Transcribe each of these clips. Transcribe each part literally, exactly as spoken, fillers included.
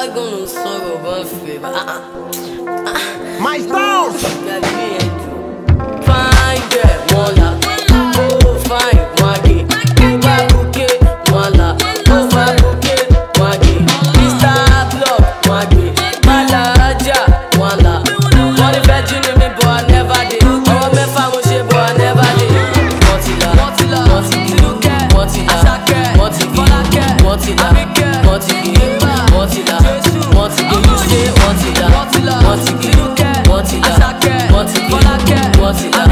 gonna sorrow one favor. My stones! Fine girl, mola. Oh, fine, wagi. Over bouquet, mola. Over bouquet, wagi. Mister Block, wagi. Malaja, mola. Money virgin in me, but I never did. Oh, me famo she, but I never did. Motila, motila, motila, motila, motila, motila, motila, motila, motila. You say motila, motila, motila, motila, motila,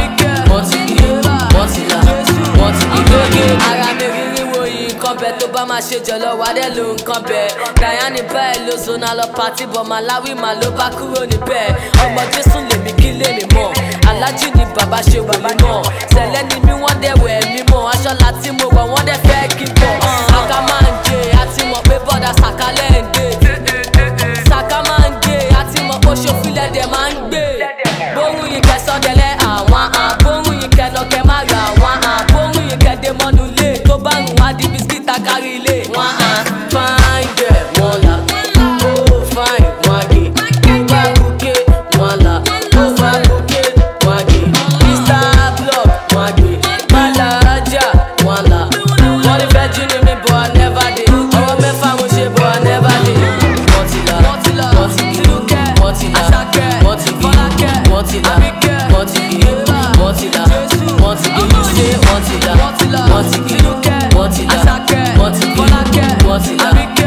ara mi rírí wo yìí nǹkan bẹ́ẹ̀ tó bá máa ṣe jọ̀lọ́ wà dé ló nǹkan bẹ́ẹ̀ Diane bẹ́ẹ̀ ló zona lọ pàtí bọ̀ Malawi mà ló bá kúrò níbẹ̀ ọmọ Jésù lèmi kí lèmi mọ̀ alájí ni bàbá ṣe wò mí mọ̀ sẹ̀lẹ̀ ni mí wọ́n dẹ̀ wẹ̀ mí mọ̀ aṣọ láti mo wọ̀ wọ́n dẹ̀ fẹ́ kí n bọ̀ Saka máa ń jẹ àti mọ̀ pé bọ́dà Saka lẹ́ ń dé Saka máa ń jẹ àti mọ̀ pé ṣòfilẹ̀ dẹ̀ máa ń gbé bóhùn yìí kẹsàn dẹ̀lẹ́ àwọn àbóhùn yìí kẹlọ́kẹ́ má ra àwọn àbóhùn yìí kẹ́dé mọ́nu lé tó bá ń wá di bisikíta kárí ilé wọn á fine girl mọ́lá oh fine wagi over bouquet mọ́lá over bouquet wagi Mister Block wagi Malaja mọ́lá wọ́n ní virgin ni mi but I never did ọwọ́ mẹ́fà mo ṣe but I never did mọ́tìlá mọ́tìlá mọ́tìlá mọ́tìlá mọ́tìlá mọ́tìlá mọ́tìlá mọ́tìlá mọ́tìlá you say mọ́tìlá mọ́tìlá mọ́tìlá mọ́tìlá mọ́tìlá mọ́tìlá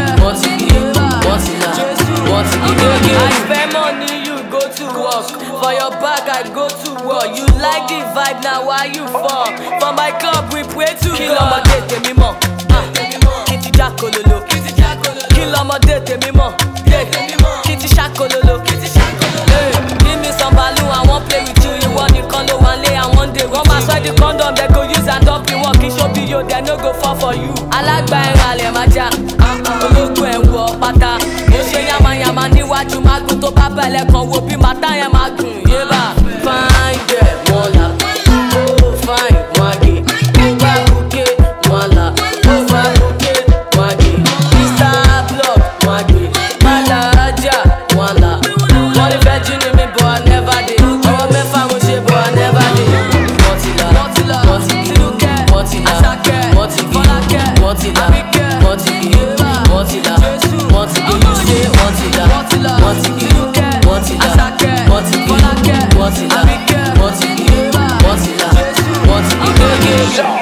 mọ́tìlá mọ́tìlá. I spend money, you go to work. For your bag, I go to work. You like the vibe, now why you fall? For my club, we pray to God. Kill ọmọdé tèmi mọ̀, kí ti já kololo. Kill ọmọdé tèmi mọ̀, kí ti ṣá kololo. Give me some balloon, I won't play with you. You want the condo, one lay, and one day. One pass the condom, they go use and dump you. Walk in show you, they no go fall for you. Alagba ẹran alẹ̀ máa já, ológun ẹ̀ ń wọ pátá. Mo ṣe yamayama níwájú máa gùn tó bá bẹ̀lẹ̀ kan wo bí màtá yẹn máa gùn. Yébà fine girl, mọ́lá, oh fine wagi. Over bouquet, mọ́lá, over bouquet wagi. Mister Block wagi, Malaja mọ́lá. Wọ́n ní virgin ni mi but I never did. Ọwọ́ mẹ́fà mo ṣe but I never did. Mọ́tìlá, mọ́tìlá, mọ́tìlá, mọ́tìlá, mọ́tìlá, mọ́tìlá, mọ́tìlá, mọ́tìlá. You say mọ́tìlá, mọ́tìlá, mọ́tìlá, mọ́tìlá, mọ́tìlá, mọ́tìlá, mọ́tìlá, mọ́tìlá.